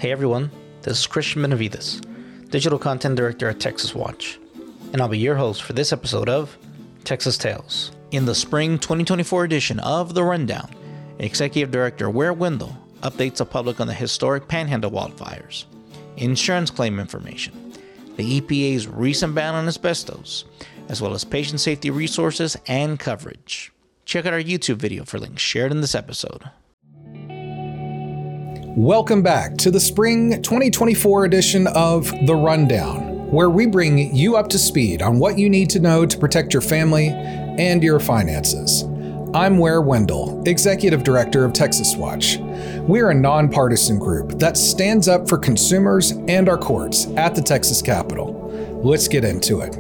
Hey everyone, this is Christian Benavides, Digital Content Director at Texas Watch, and I'll be your host for this episode of Texas Tales. In the spring 2024 edition of The Rundown, Executive Director Ware Wendell updates the public on the historic Panhandle wildfires, insurance claim information, the EPA's recent ban on asbestos, as well as patient safety resources and coverage. Check out our YouTube video for links shared in this episode. Welcome back to the spring 2024 edition of The Rundown, where we bring you up to speed on what you need to know to protect your family and your finances. I'm Ware Wendell, Executive Director of Texas Watch. We're a nonpartisan group that stands up for consumers and our courts at the Texas Capitol. Let's get into it.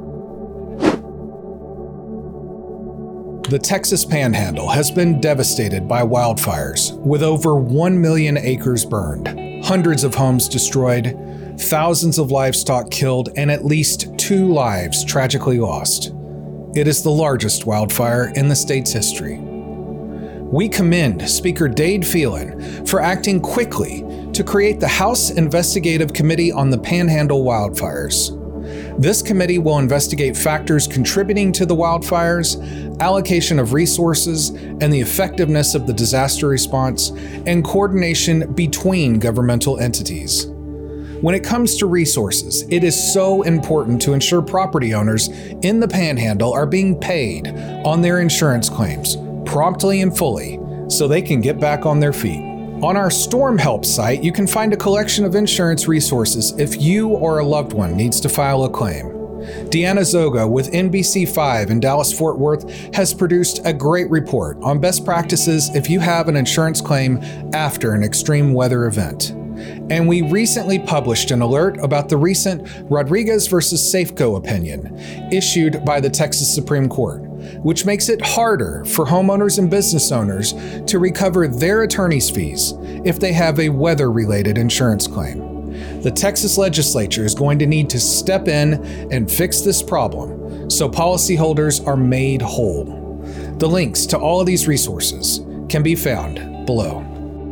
The Texas Panhandle has been devastated by wildfires, with over 1 million acres burned, hundreds of homes destroyed, thousands of livestock killed, and at least 2 lives tragically lost. It is the largest wildfire in the state's history. We commend Speaker Dade Phelan for acting quickly to create the House Investigative Committee on the Panhandle wildfires. This committee will investigate factors contributing to the wildfires, allocation of resources, and the effectiveness of the disaster response, and coordination between governmental entities. When it comes to resources, it is so important to ensure property owners in the Panhandle are being paid on their insurance claims promptly and fully so they can get back on their feet. On our Storm Help site, you can find a collection of insurance resources if you or a loved one needs to file a claim. Deanna Zoga with NBC5 in Dallas-Fort Worth has produced a great report on best practices if you have an insurance claim after an extreme weather event. And we recently published an alert about the recent Rodriguez versus Safeco opinion issued by the Texas Supreme Court, which makes it harder for homeowners and business owners to recover their attorney's fees if they have a weather-related insurance claim. The Texas legislature is going to need to step in and fix this problem so policyholders are made whole. The links to all of these resources can be found below.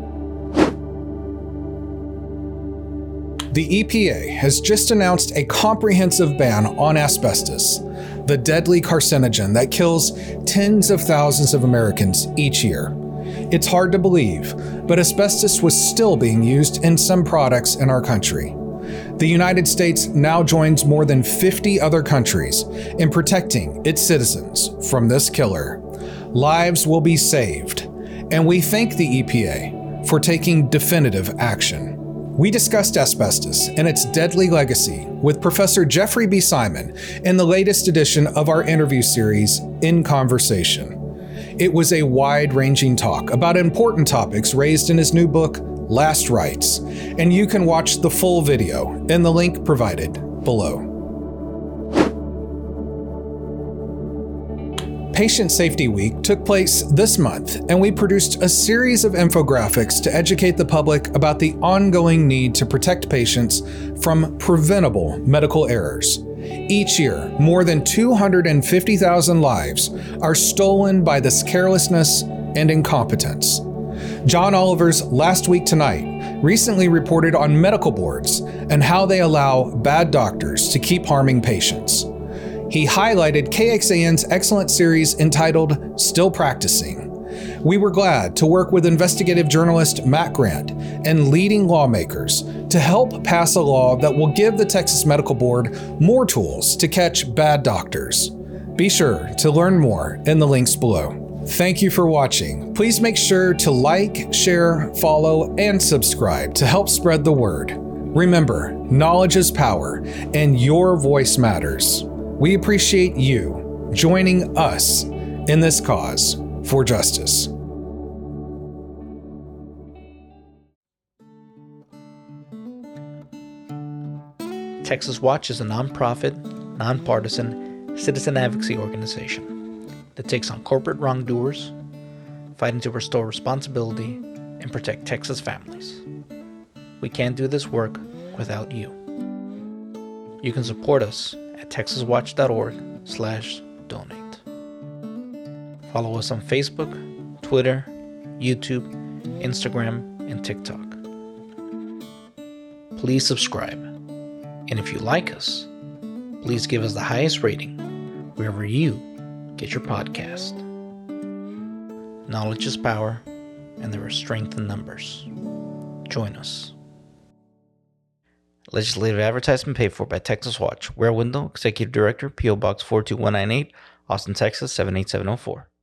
The EPA has just announced a comprehensive ban on asbestos, the deadly carcinogen that kills tens of thousands of Americans each year. It's hard to believe, but asbestos was still being used in some products in our country. The United States now joins more than 50 other countries in protecting its citizens from this killer. Lives will be saved, and we thank the EPA for taking definitive action. We discussed asbestos and its deadly legacy with Professor Jeffrey B. Simon in the latest edition of our interview series, In Conversation. It was a wide-ranging talk about important topics raised in his new book, Last Rites, and you can watch the full video in the link provided below. Patient Safety Week took place this month, and we produced a series of infographics to educate the public about the ongoing need to protect patients from preventable medical errors. Each year, more than 250,000 lives are stolen by this carelessness and incompetence. John Oliver's Last Week Tonight recently reported on medical boards and how they allow bad doctors to keep harming patients. He highlighted KXAN's excellent series entitled Still Practicing. We were glad to work with investigative journalist Matt Grant and leading lawmakers to help pass a law that will give the Texas Medical Board more tools to catch bad doctors. Be sure to learn more in the links below. Thank you for watching. Please make sure to like, share, follow, and subscribe to help spread the word. Remember, knowledge is power, and your voice matters. We appreciate you joining us in this cause for justice. Texas Watch is a nonprofit, nonpartisan citizen advocacy organization that takes on corporate wrongdoers, fighting to restore responsibility and protect Texas families. We can't do this work without you. You can support us at texaswatch.org/donate. Follow us on Facebook, Twitter, YouTube, Instagram, and TikTok. please subscribe. And if you like us, please give us the highest rating wherever you get your podcast. Knowledge is power, and there is strength in numbers. Join us. Legislative advertisement paid for by Texas Watch. Ware Wendell, Executive Director, P.O. Box 42198, Austin, Texas 78704.